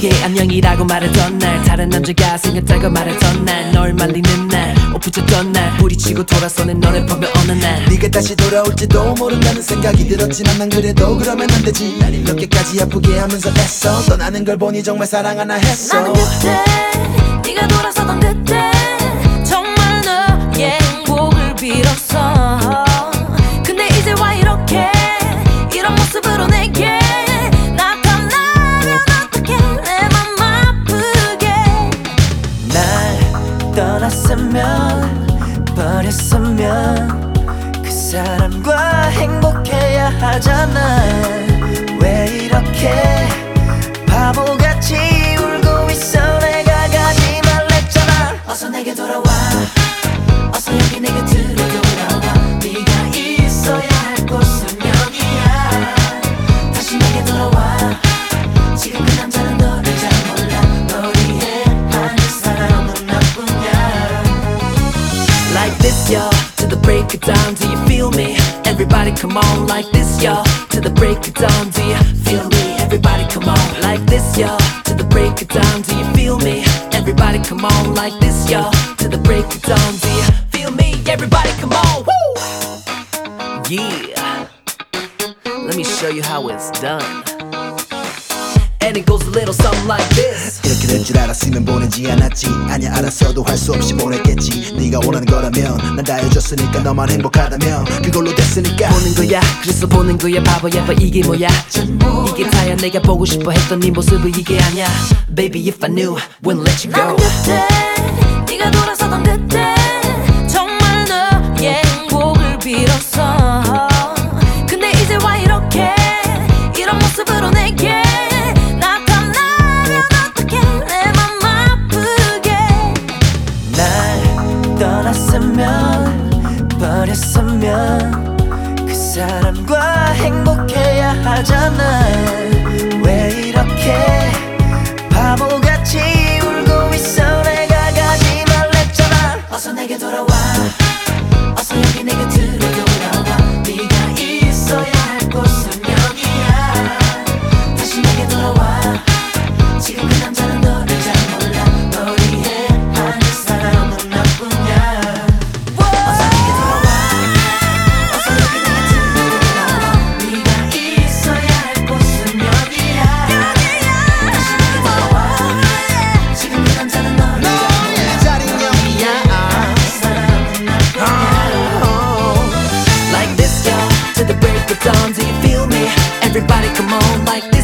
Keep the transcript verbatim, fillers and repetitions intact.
너에게 안녕이라고 말했던 날, 다른 남자가 생겼다고 말했던 날, 널 말리는 날, 옷붙였던 날, 부딪히고 돌아서는 너를 보며 어느 날 네가 다시 돌아올지도 모른다는 생각이 들었지만 난 그래도 그러면 안 되지. 날 이렇게까지 아프게 하면서 애써 떠나는 걸 보니 정말 사랑하나 했어. 나는 그때 네가 돌아서던 그때 정말 너의 행복을 빌었어. 근데 이제 와 이렇게 이런 모습으로 내게 나타나면 어떡해. 내 맘 아프게. 날 떠났으면 버렸으면 그 사람과 행복해야 하잖아. 왜 이렇게 바보같이 울고 있어. 내가 가지 말랬잖아. 어서 내게 돌아와. 어서 여기 내 곁으로 돌아와. 네가 있어야 할 곳은 여기야. 다시 내게 돌아와. 지금 그 남자는 너를 잘 몰라. 널 위해 하는 사람은 나뿐이야. Like this, yo, to the break of dawn, do you feel me? Everybody come on, like this, yo, to the break of dawn, do you feel me? Everybody come on, like this, yo, to the break of dawn, do you feel me? Everybody come on, like this, yo, to the break of dawn, do you feel me? Everybody come on, woo! Yeah, let me show you how it's done. And it goes a little something like this. 이렇게 될 줄 알았으면 보내지 않았지. 아니야 알았어도 할 수 없이 보냈겠지. 네가 원하는 거라면 난 다 해줬으니까 너만 행복하다면 그걸로 됐으니까. 보는 거야 그래서 보는 거야 바보야 봐 이게 뭐야 이게 다야 내가 보고 싶어 했던 네 모습은 이게 아냐. Baby if I knew wouldn't let you 난 go. 그때 네가 돌아서던 그때 정말 너의 행복을 빌었어. 근데 이제 와 이렇게 이런 모습으로 내게 나타나면 어떡해. 내 맘 아프게. 날 떠났으면 버렸으면 그 사람과 행복해야 하잖아. 왜 이렇게 바보같이 울고 있어. 내가 가지 말랬잖아. 어서 내게 돌아와. 어서 여기 내 곁으로 돌아와. 네가 있어야 할 곳은 여기야. 다시 내게 돌아와. 지금 그 남자는 너를 잘 몰라. 널 위해 하는 사람은 나뿐이야. 어서 내게 돌아와. 어서 여기 내 곁으로 돌아와. 네가 있어야 할 곳은 여기야. 다시 내게 돌아와. 지금 그 남자는 너를 잘 몰라. 자리는 여기야. Like this, yo, to the break of dawn, do you feel me? Everybody come on, like this.